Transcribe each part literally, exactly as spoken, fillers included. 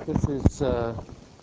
This is, uh,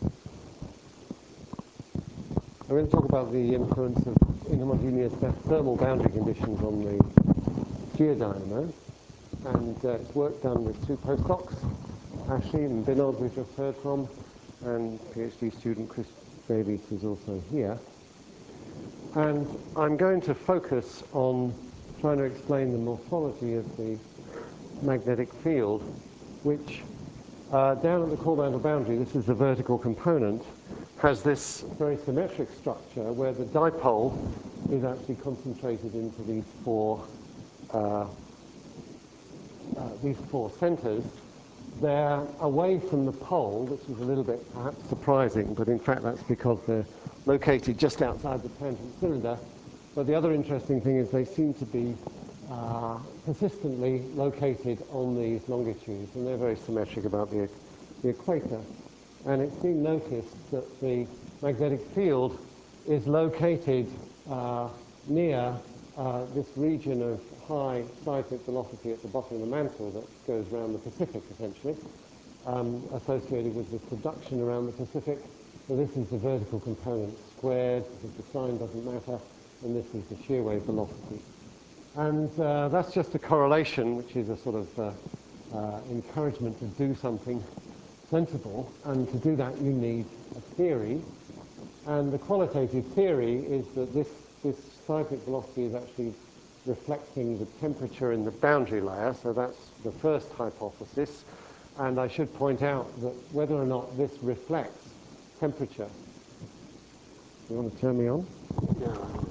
I'm going to talk about the influence of inhomogeneous thermal boundary conditions on the geodynamo, and uh, it's work done with two postdocs, Ashley and Binod, we've just heard from, and PhD student Chris Davies is also here. And I'm going to focus on trying to explain the morphology of the magnetic field, which uh, down at the core mantle boundary, this is the vertical component, has this very symmetric structure where the dipole is actually concentrated into these four uh, uh, these four centers. They're away from the pole, which is a little bit perhaps surprising, but in fact that's because they're located just outside the tangent cylinder. But the other interesting thing is they seem to be uh, persistently located on these longitudes, and they're very symmetric about the, the equator. And it's been noticed that the magnetic field is located uh, near uh, this region of high seismic velocity at the bottom of the mantle that goes around the Pacific, essentially, um, associated with the subduction around the Pacific. So this is the vertical component squared, because the sign doesn't matter, and this is the shear wave velocity. And uh, that's just a correlation, which is a sort of uh, uh, encouragement to do something sensible, and to do that you need a theory. And the qualitative theory is that this, this seismic velocity is actually reflecting the temperature in the boundary layer, so that's the first hypothesis. And I should point out that whether or not this reflects temperature. You want to turn me on? No.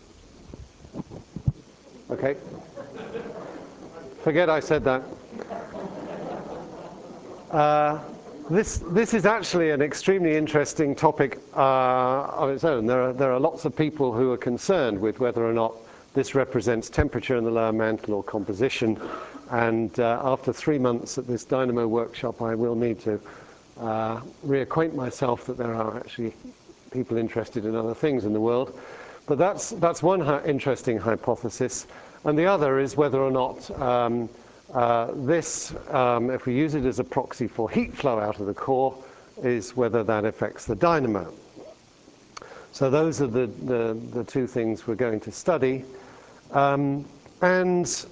Okay. Forget I said that. Uh, this, this is actually an extremely interesting topic uh, of its own. There are, there are lots of people who are concerned with whether or not this represents temperature in the lower mantle or composition. And uh, after three months at this dynamo workshop, I will need to uh, reacquaint myself that there are actually people interested in other things in the world. But that's, that's one hi- interesting hypothesis. And the other is whether or not um, uh, this, um, if we use it as a proxy for heat flow out of the core, is whether that affects the dynamo. So those are the, the, the two things we're going to study. Um, and,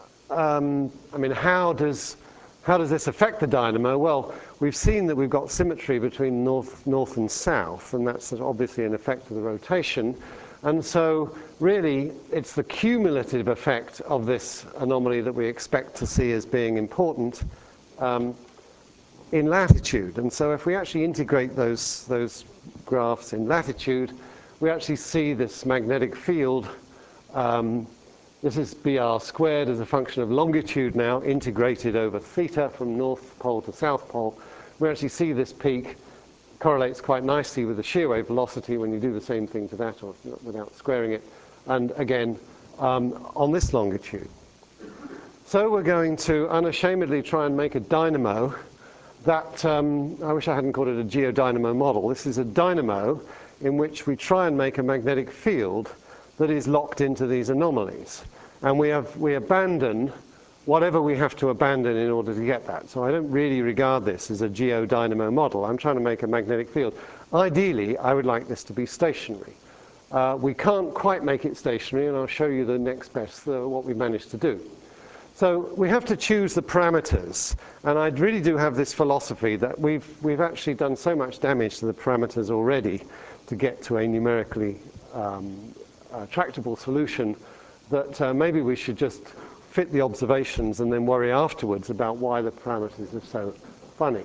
um, I mean, how does, how does this affect the dynamo? Well, we've seen that we've got symmetry between north, north and south, and that's obviously an effect of the rotation. And so, really, it's the cumulative effect of this anomaly that we expect to see as being important um, in latitude. And so, if we actually integrate those, those graphs in latitude, we actually see this magnetic field. Um, this is B R squared as a function of longitude now, integrated over theta from north pole to south pole. We actually see this peak correlates quite nicely with the shear wave velocity when you do the same thing to that, or without squaring it, and again um, on this longitude. So we're going to unashamedly try and make a dynamo that, um, I wish I hadn't called it a geodynamo model. This is a dynamo in which we try and make a magnetic field that is locked into these anomalies. And we, have, we abandon whatever we have to abandon in order to get that. So I don't really regard this as a geodynamo model. I'm trying to make a magnetic field. Ideally, I would like this to be stationary. Uh, we can't quite make it stationary, and I'll show you the next best, uh, what we managed to do. So we have to choose the parameters, and I really do have this philosophy that we've, we've actually done so much damage to the parameters already to get to a numerically um, uh, tractable solution that uh, maybe we should just fit the observations and then worry afterwards about why the parameters are so funny.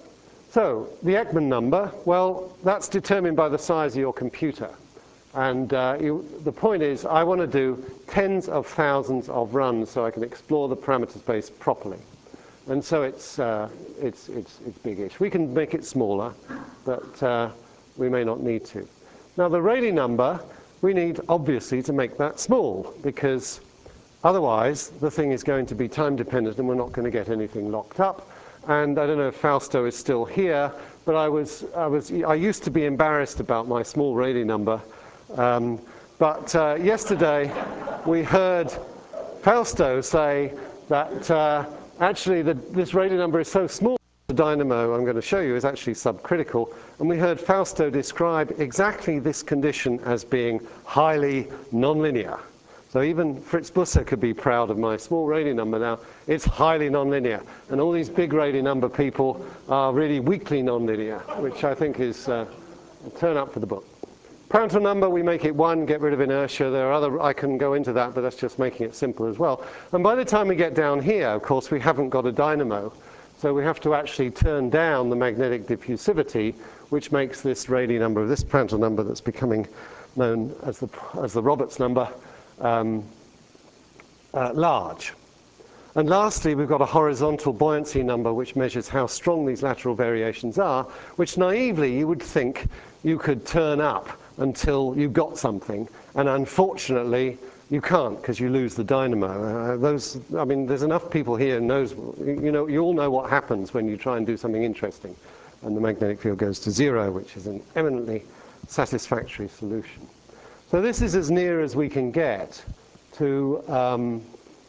So the Ekman number, well, that's determined by the size of your computer. And uh, you, the point is, I want to do tens of thousands of runs so I can explore the parameter space properly. And so it's, uh, it's, it's, it's big-ish. We can make it smaller, but uh, we may not need to. Now the Rayleigh number, we need obviously to make that small, because otherwise, the thing is going to be time dependent and we're not going to get anything locked up. And I don't know if Fausto is still here, but I was, I was, I used to be embarrassed about my small Rayleigh number. Um, but uh, yesterday we heard Fausto say that uh, actually the, this Rayleigh number is so small The dynamo I'm going to show you is actually subcritical, and we heard Fausto describe exactly this condition as being highly nonlinear. So even Fritz Busse could be proud of my small Rayleigh number now. It's highly nonlinear, and all these big Rayleigh number people are really weakly nonlinear, which I think is uh, a turn up for the book. Prandtl number, we make it one, get rid of inertia. There are other, I can go into that, but that's just making it simple as well. And by the time we get down here, of course, we haven't got a dynamo. So we have to actually turn down the magnetic diffusivity, which makes this Rayleigh number, this Prandtl number that's becoming known as the, as the Roberts number, um, uh, large. And lastly, we've got a horizontal buoyancy number, which measures how strong these lateral variations are, which naively you would think you could turn up until you got something. And unfortunately, you can't, because you lose the dynamo. Uh, those, I mean, there's enough people here who knows, you know, you all know what happens when you try and do something interesting, and the magnetic field goes to zero, which is an eminently satisfactory solution. So this is as near as we can get to um,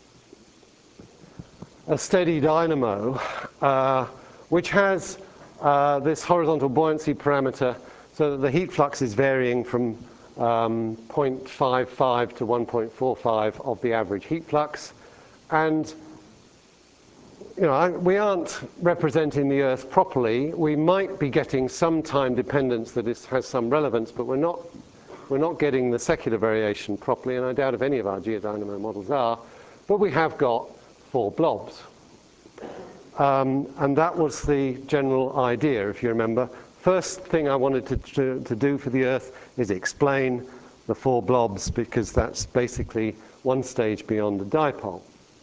a steady dynamo, uh, which has uh, this horizontal buoyancy parameter, so that the heat flux is varying from um, zero point five five to one point four five of the average heat flux. And you know, I, we aren't representing the Earth properly. We might be getting some time dependence that is, has some relevance, but we're not, we're not getting the secular variation properly, and I doubt if any of our geodynamo models are. But we have got four blobs. Um, and that was the general idea, if you remember. First thing I wanted to, to, to do for the Earth is explain the four blobs, because that's basically one stage beyond the dipole.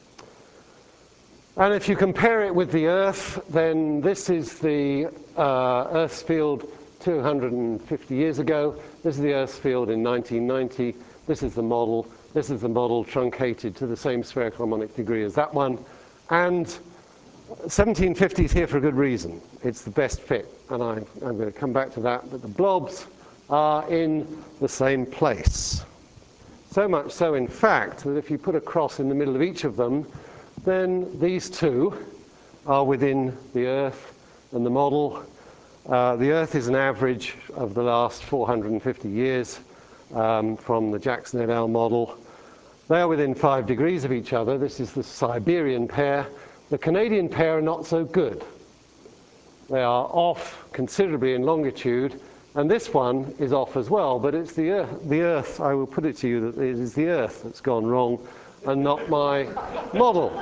And if you compare it with the Earth, then this is the uh, Earth's field two hundred fifty years ago. This is the Earth's field in nineteen ninety. This is the model. This is the model truncated to the same spherical harmonic degree as that one. And seventeen fifty is here for a good reason. It's the best fit, and I, I'm going to come back to that, but the blobs are in the same place. So much so, in fact, that if you put a cross in the middle of each of them, then these two are within the Earth and the model. Uh, the Earth is an average of the last four hundred fifty years um, from the Jackson et al. Model. They are within five degrees of each other. This is the Siberian pair. The Canadian pair are not so good. They are off considerably in longitude, and this one is off as well, but it's the Earth, the Earth, I will put it to you, that it is the Earth that's gone wrong and not my model.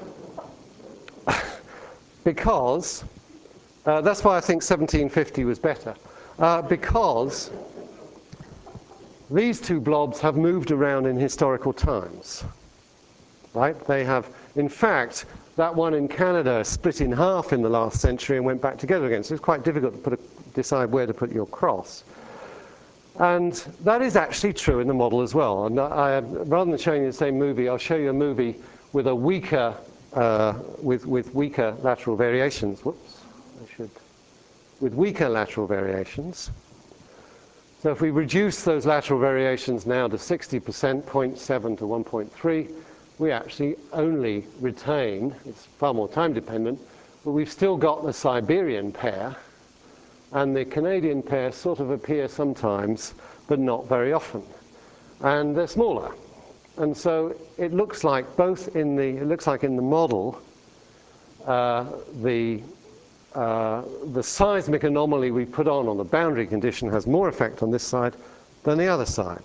Because, uh, that's why I think seventeen fifty was better, uh, because these two blobs have moved around in historical times, right? They have, in fact, that one in Canada split in half in the last century and went back together again. So it's quite difficult to put a, decide where to put your cross. And that is actually true in the model as well. And I, rather than showing you the same movie, I'll show you a movie with a weaker, uh, with, with weaker lateral variations. Whoops, I should, with weaker lateral variations. So if we reduce those lateral variations now to sixty percent, zero point seven to one point three, we actually only retain, it's far more time dependent, but we've still got the Siberian pair, and the Canadian pair sort of appear sometimes, but not very often. And they're smaller. And so it looks like both in the, it looks like in the model, uh, the, uh, the seismic anomaly we put on on the boundary condition has more effect on this side than the other side.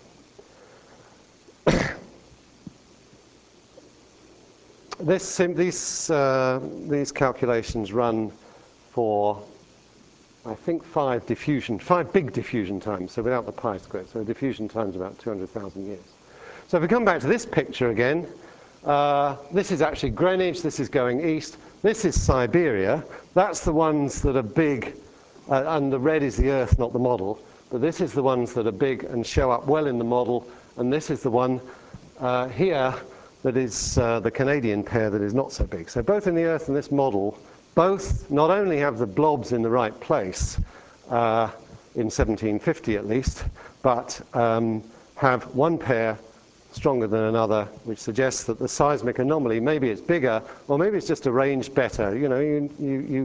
This, these, uh, these calculations run for, I think, five diffusion, five big diffusion times, so without the pi squared. So diffusion time's about two hundred thousand years. So if we come back to this picture again, uh, this is actually Greenwich, this is going east, this is Siberia. That's the ones that are big, uh, and the red is the Earth, not the model. But this is the ones that are big and show up well in the model, and this is the one uh, here that is uh, the Canadian pair that is not so big. So both in the Earth and this model, both not only have the blobs in the right place, uh, in seventeen fifty at least, but um, have one pair stronger than another, which suggests that the seismic anomaly, maybe it's bigger, or maybe it's just arranged better. You know, you, you, you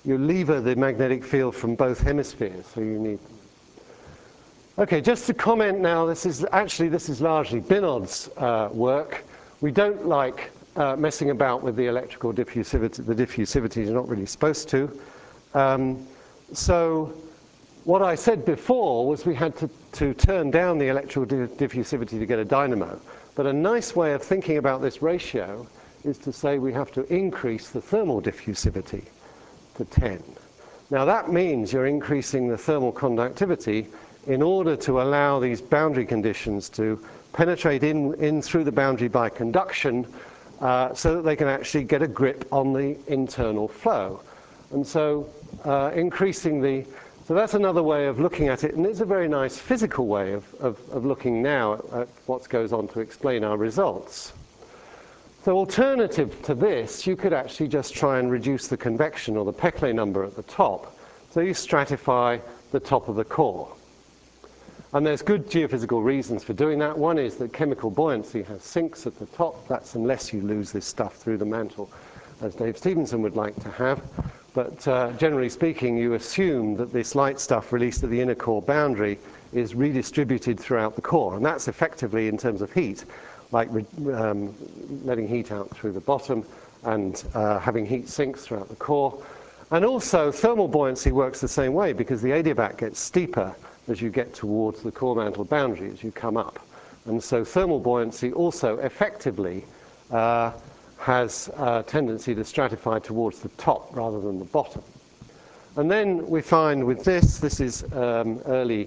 you lever the magnetic field from both hemispheres, so you need. Okay, just to comment now, this is actually, this is largely Binod's uh, work. We don't like uh, messing about with the electrical diffusivity. The diffusivity is not really supposed to. Um, so what I said before was we had to, to turn down the electrical diffusivity to get a dynamo. But a nice way of thinking about this ratio is to say we have to increase the thermal diffusivity to ten. Now that means you're increasing the thermal conductivity in order to allow these boundary conditions to penetrate in, in through the boundary by conduction uh, so that they can actually get a grip on the internal flow. And so uh, increasing the, so that's another way of looking at it, and it's a very nice physical way of, of, of looking now at, at what goes on to explain our results. So alternative to this, you could actually just try and reduce the convection or the Peclet number at the top. So you stratify the top of the core. And there's good geophysical reasons for doing that. One is that chemical buoyancy has sinks at the top. That's unless you lose this stuff through the mantle, as Dave Stevenson would like to have. But uh, generally speaking, you assume that this light stuff released at the inner core boundary is redistributed throughout the core. And that's effectively, in terms of heat, like um, letting heat out through the bottom and uh, having heat sinks throughout the core. And also, thermal buoyancy works the same way because the adiabatic gets steeper as you get towards the core mantle boundary, as you come up. And so thermal buoyancy also effectively uh, has a tendency to stratify towards the top rather than the bottom. And then we find with this, this is um, early,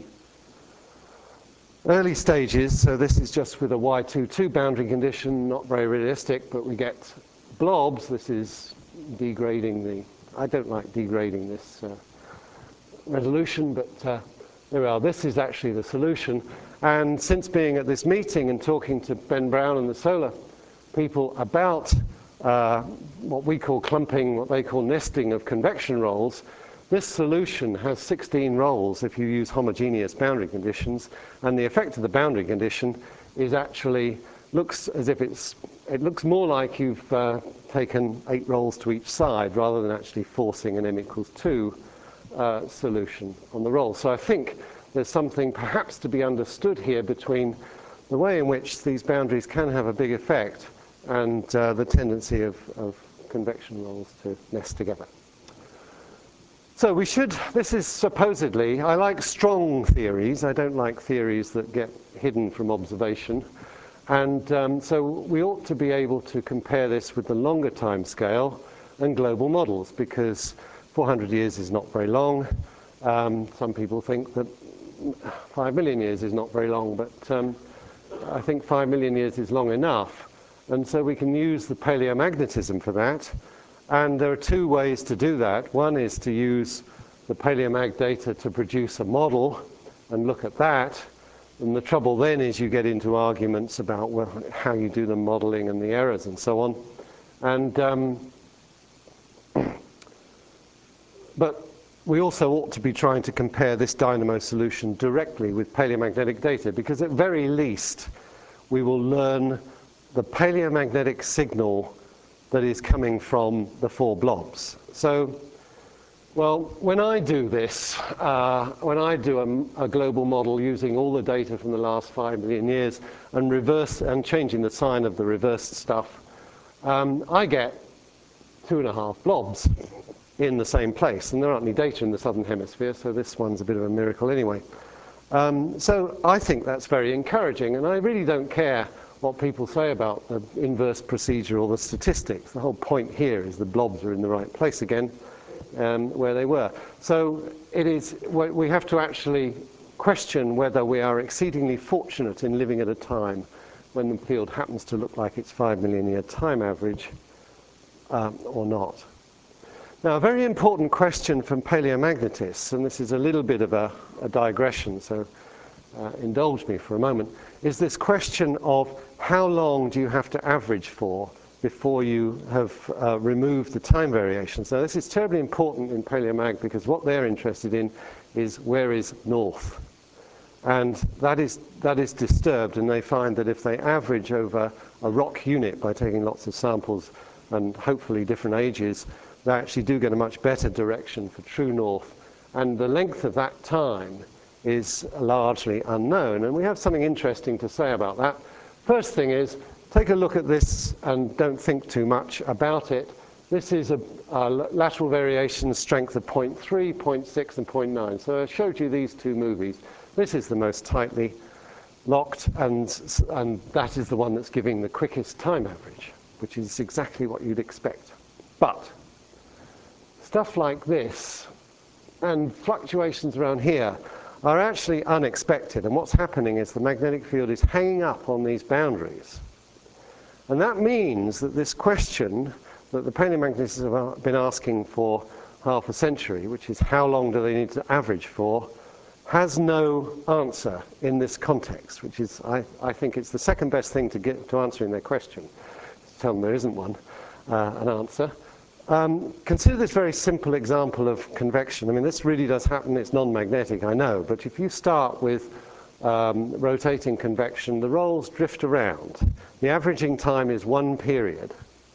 early stages, so this is just with a Y twenty-two boundary condition, not very realistic, but we get blobs. This is degrading the, I don't like degrading this uh, resolution, but uh, there we are. This is actually the solution. And since being at this meeting and talking to Ben Brown and the solar people about uh, what we call clumping, what they call nesting of convection rolls, this solution has sixteen rolls if you use homogeneous boundary conditions, and the effect of the boundary condition is actually looks as if it's, it looks more like you've uh, taken eight rolls to each side rather than actually forcing an m equals two uh, solution on the roll. So I think there's something perhaps to be understood here between the way in which these boundaries can have a big effect and uh, the tendency of, of convection rolls to nest together. So we should, this is supposedly, I like strong theories, I don't like theories that get hidden from observation. And um, so we ought to be able to compare this with the longer time scale and global models, because four hundred years is not very long. Um, some people think that five million years is not very long, but um, I think five million years is long enough. And so we can use the paleomagnetism for that. And there are two ways to do that. One is to use the paleomag data to produce a model and look at that. And the trouble then is you get into arguments about well, how you do the modeling and the errors and so on. And um, but we also ought to be trying to compare this dynamo solution directly with paleomagnetic data, because at very least we will learn the paleomagnetic signal that is coming from the four blobs. So, well, when I do this, uh, when I do a, a global model using all the data from the last five million years and reverse and changing the sign of the reversed stuff, um, I get two and a half blobs in the same place. And there aren't any data in the southern hemisphere, so this one's a bit of a miracle anyway. Um, so I think that's very encouraging, and I really don't care what people say about the inverse procedure or the statistics. The whole point here is the blobs are in the right place again, um, where they were. So it is, we have to actually question whether we are exceedingly fortunate in living at a time when the field happens to look like it's five million year time average um, or not. Now, a very important question from paleomagnetists, and this is a little bit of a, a digression, so uh, indulge me for a moment, is this question of how long do you have to average for before you have uh, removed the time variations. Now, this is terribly important in paleomag because what they're interested in is where is north. And that is, that is disturbed, and they find that if they average over a rock unit by taking lots of samples and hopefully different ages, they actually do get a much better direction for true north. And the length of that time is largely unknown. And we have something interesting to say about that. First thing is, take a look at this and don't think too much about it. This is a, a lateral variation strength of zero point three, zero point six, and zero point nine. So I showed you these two movies. This is the most tightly locked, and, and that is the one that's giving the quickest time average, which is exactly what you'd expect. But stuff like this and fluctuations around here are actually unexpected. And what's happening is the magnetic field is hanging up on these boundaries. And that means that this question that the paleomagnetists have been asking for half a century, which is how long do they need to average for, has no answer in this context, which is, I, I think it's the second best thing to get to answering their question. To tell them there isn't one, uh, an answer. Um, consider this very simple example of convection. I mean, this really does happen. It's non-magnetic, I know. But if you start with um, rotating convection, the rolls drift around. The averaging time is one period.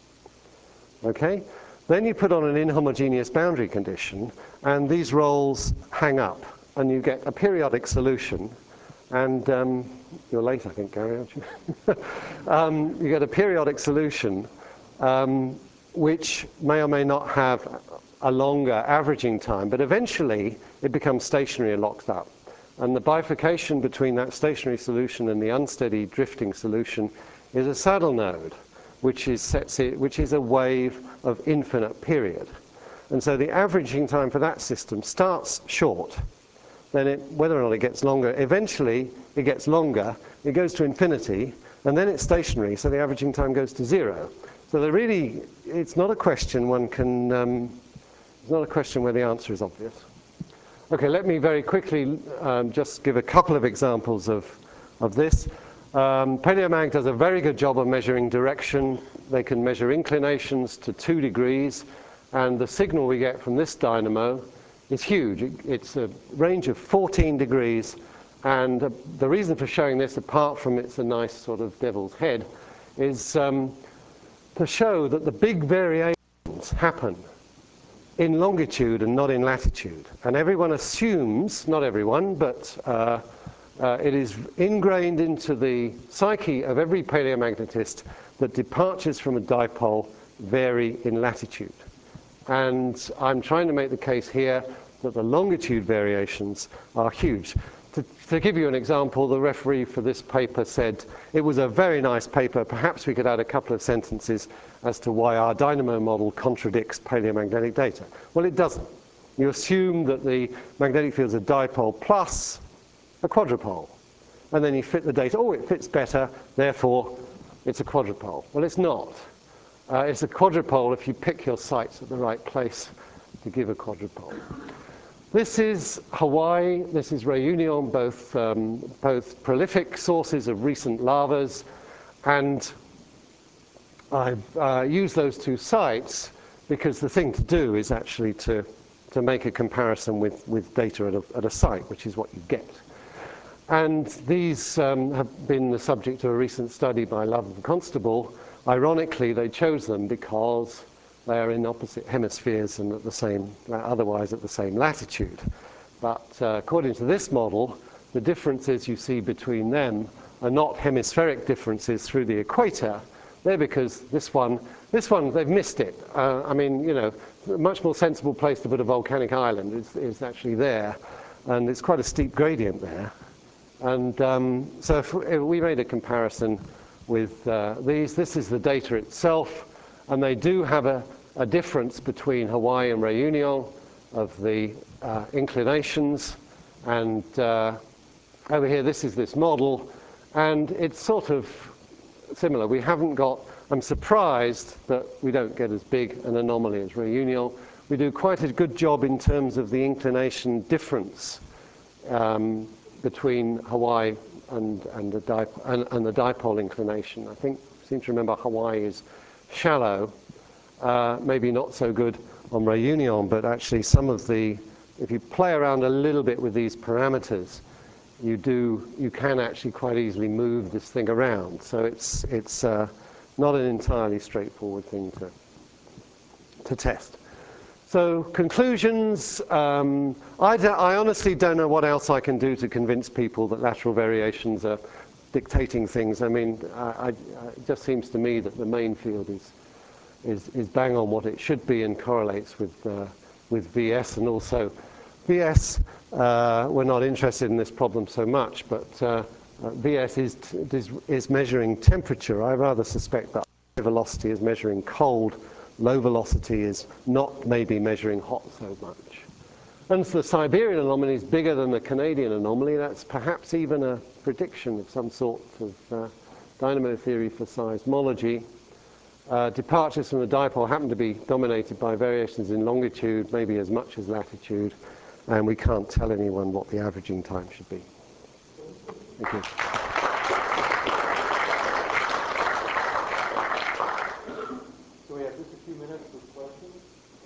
Okay? Then you put on an inhomogeneous boundary condition, and these rolls hang up, and you get a periodic solution. And um, you're late, I think, Gary, aren't you? um, you get a periodic solution um, which may or may not have a longer averaging time, but eventually it becomes stationary and locks up. And the bifurcation between that stationary solution and the unsteady drifting solution is a saddle node, which is, sets it, which is a wave of infinite period. And so the averaging time for that system starts short. Then it, whether or not it gets longer, eventually it gets longer, it goes to infinity, and then it's stationary, so the averaging time goes to zero. So there really, it's not a question one can, um, it's not a question where the answer is obvious. Okay, let me very quickly um, just give a couple of examples of, of this. Um, Paleomag does a very good job of measuring direction. They can measure inclinations to two degrees, and the signal we get from this dynamo is huge. It, it's a range of fourteen degrees, and uh, the reason for showing this, apart from it's a nice sort of devil's head, is um, to show that the big variations happen in longitude and not in latitude. And everyone assumes, not everyone, but uh, uh, it is ingrained into the psyche of every paleomagnetist that departures from a dipole vary in latitude. And I'm trying to make the case here that the longitude variations are huge. To, to give you an example, the referee for this paper said it was a very nice paper. Perhaps we could add a couple of sentences as to why our dynamo model contradicts paleomagnetic data. Well, it doesn't. You assume that the magnetic field's a dipole plus a quadrupole. And then you fit the data. Oh, it fits better, therefore it's a quadrupole. Well, it's not. Uh, it's a quadrupole if you pick your sites at the right place to give a quadrupole. This is Hawaii, this is Réunion, both, um, both prolific sources of recent lavas, and I've uh, used those two sites because the thing to do is actually to, to make a comparison with, with data at a, at a site, which is what you get. And these um, have been the subject of a recent study by Love and Constable. Ironically, they chose them because they are in opposite hemispheres and at the same, otherwise at the same latitude. But uh, according to this model, the differences you see between them are not hemispheric differences through the equator. They're because this one, this one, they've missed it. Uh, I mean, you know, a much more sensible place to put a volcanic island is, is actually there. And it's quite a steep gradient there. And um, so if we made a comparison with uh, these, this is the data itself. And they do have a, a difference between Hawaii and Réunion of the uh, inclinations. And uh, over here, this is this model. And it's sort of similar. We haven't got, I'm surprised that we don't get as big an anomaly as Réunion. We do quite a good job in terms of the inclination difference um, between Hawaii and, and, the dip and, and the dipole inclination. I think, seem to remember Hawaii is shallow, uh, maybe not so good on Réunion, but actually some of the, if you play around a little bit with these parameters, you do, you can actually quite easily move this thing around. So it's, it's uh, not an entirely straightforward thing to, to test. So conclusions, um, I, do, I honestly don't know what else I can do to convince people that lateral variations are dictating things. I mean, I, I, it just seems to me that the main field is, is, is bang on what it should be and correlates with, uh, with V S. And also V S, uh, we're not interested in this problem so much, but uh, uh, V S is, is, is measuring temperature. I rather suspect that high velocity is measuring cold. Low velocity is not maybe measuring hot so much. And so the Siberian anomaly is bigger than the Canadian anomaly. That's perhaps even a prediction of some sort of uh, dynamo theory for seismology. Uh, departures from the dipole happen to be dominated by variations in longitude, maybe as much as latitude, and we can't tell anyone what the averaging time should be. Thank you. So we have just a few minutes for questions.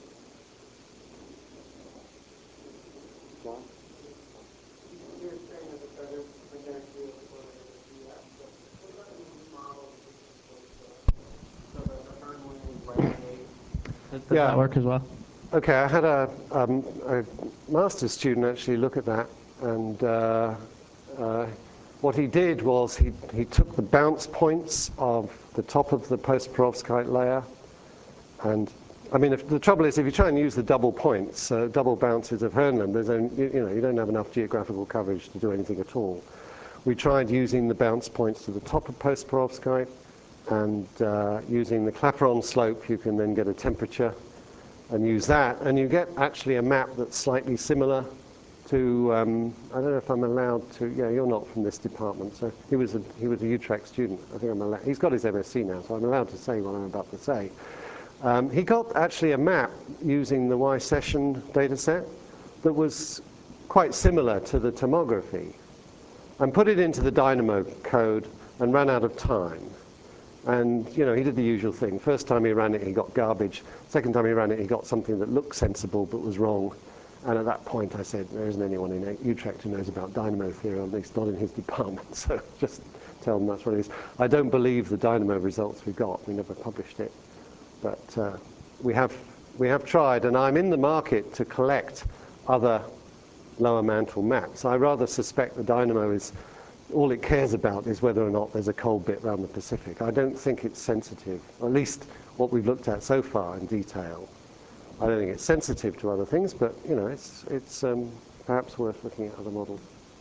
John? You're saying that the present magnetic field is one of the V S, but what about the movie model so that the Earth radiate? Does Yeah. that work as well? Okay, I had a, um, a master's student actually look at that, and uh, uh, what he did was he, he took the bounce points of the top of the post-perovskite layer. And I mean, if, the trouble is, if you try and use the double points, uh, double bounces of Hernland, there's only, you, you know, you don't have enough geographical coverage to do anything at all. We tried using the bounce points to the top of post-perovskite, and uh, using the Clapeyron slope, you can then get a temperature and use that, and you get actually a map that's slightly similar to. Um, I don't know if I'm allowed to. Yeah, you're not from this department, so he was a he was a Utrecht student. I think I'm allowed. He's got his M S c now, so I'm allowed to say what I'm about to say. Um, he got actually a map using the Y session data set that was quite similar to the tomography, and put it into the Dynamo code and ran out of time. And you know, he did the usual thing. First time he ran it, he got garbage. Second time he ran it, he got something that looked sensible but was wrong. And at that point I said, there isn't anyone in Utrecht who knows about dynamo theory, at least not in his department, so just tell them that's what it is. I don't believe the Dynamo results we got. We never published it. But uh, we have we have tried, and I'm in the market to collect other lower mantle maps. I rather suspect the Dynamo is, all it cares about is whether or not there's a cold bit around the Pacific. I don't think it's sensitive, or at least what we've looked at so far in detail. I don't think it's sensitive to other things, but you know, it's it's um, perhaps worth looking at other models.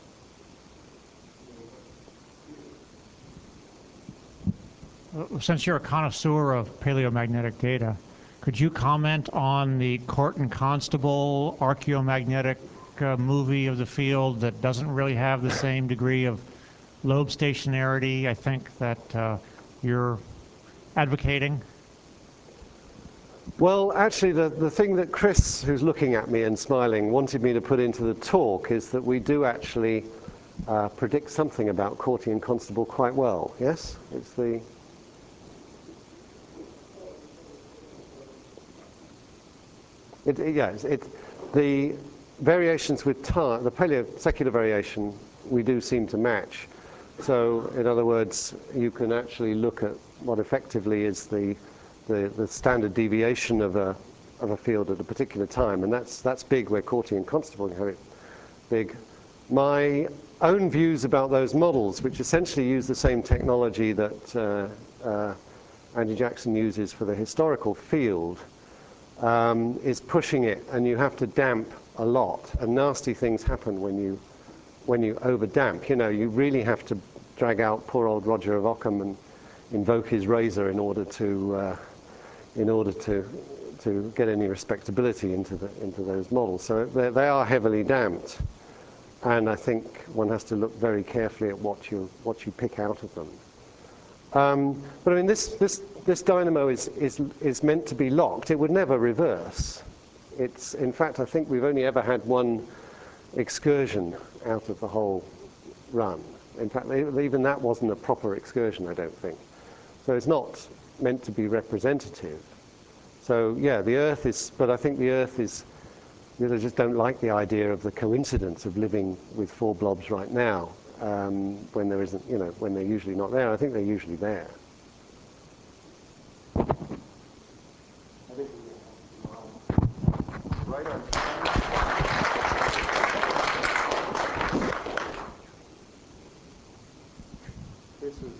Since you're a connoisseur of paleomagnetic data, could you comment on the Corton Constable archaeomagnetic uh, movie of the field that doesn't really have the same degree of lobe stationarity, I think, that uh, you're advocating? Well, actually, the, the thing that Chris, who's looking at me and smiling, wanted me to put into the talk is that we do actually uh, predict something about Corty and Constable quite well. Yes? It's the... It, it, yeah, it's, it, the variations with time, the paleosecular variation, we do seem to match. So, in other words, you can actually look at what effectively is the The, the standard deviation of a of a field at a particular time, and that's that's big where Corty and Constable have it big. My own views about those models, which essentially use the same technology that uh, uh, Andy Jackson uses for the historical field, um, is pushing it, and you have to damp a lot, and nasty things happen when you when you over damp. You know, you really have to drag out poor old Roger of Ockham and invoke his razor in order to uh, in order to to get any respectability into the into those models. So they, they are heavily damped, and I think one has to look very carefully at what you what you pick out of them. Um, but I mean, this this this dynamo is is is meant to be locked. It would never reverse. It's in fact, I think we've only ever had one excursion out of the whole run. In fact, even that wasn't a proper excursion, I don't think. So it's not meant to be representative. So yeah, the Earth is, but I think the Earth is, you know, just don't like the idea of the coincidence of living with four blobs right now, um, when there isn't, you know, when they're usually not there. I think they're usually there. I think we have this is